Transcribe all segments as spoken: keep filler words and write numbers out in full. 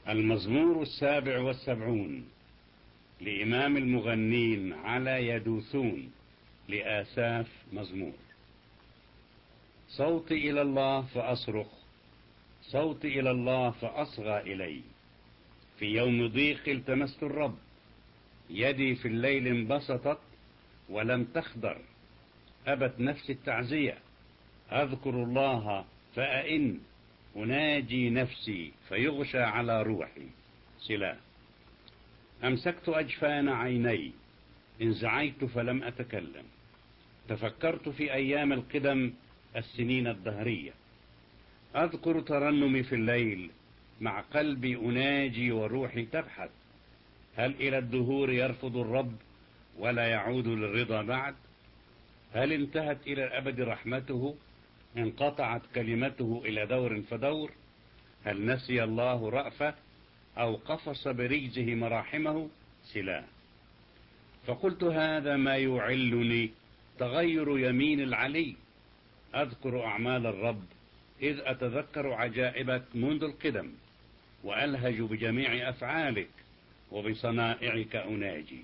المزمور السابع والسبعون لإمام المغنين على يدوثون لآساف مزمور. صوتي إلى الله فأصرخ، صوتي إلى الله فأصغى إلي. في يوم ضيق التمست الرب، يدي في الليل انبسطت ولم تخضر. أبت نفسي التعزية، أذكر الله فأئن، أناجي نفسي فيغشى على روحي. سلا. أمسكت أجفان عيني، انزعيت فلم أتكلم. تفكرت في أيام القدم، السنين الدهرية. أذكر ترنمي في الليل، مع قلبي أناجي وروحي تبحث. هل إلى الدهور يرفض الرب ولا يعود للرضا بعد؟ هل انتهت إلى الأبد رحمته؟ انقطعت كلمته إلى دور فدور؟ هل نسي الله رأفة أو قفص برجزه مراحمه؟ سلا. فقلت هذا ما يعلني، تغير يمين العلي. أذكر أعمال الرب إذ أتذكر عجائبك منذ القدم، وألهج بجميع أفعالك وبصنائعك أناجي.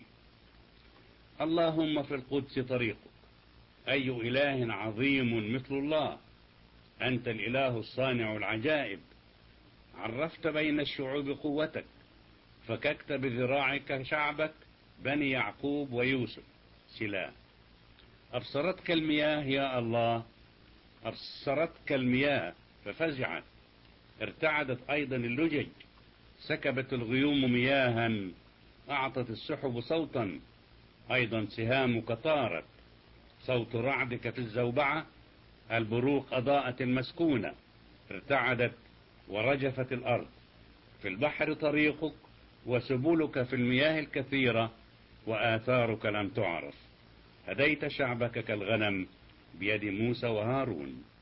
اللهم في القدس طريقك، أي إله عظيم مثل الله. أنت الإله الصانع العجائب، عرفت بين الشعوب قوتك، فككت بذراعك شعبك بني يعقوب ويوسف. سلا. أبصرتك المياه يا الله، أبصرتك المياه ففزعت. ارتعدت أيضا اللجج، سكبت الغيوم مياها، أعطت السحب صوتا، أيضا سهامك طارت. صوت رعدك في الزوبعة، البروق أضاءت المسكونة. ارتعدت ورجفت الأرض. في البحر طريقك، وسبلك في المياه الكثيرة، وآثارك لم تعرف. هديت شعبك كالغنم بيد موسى وهارون.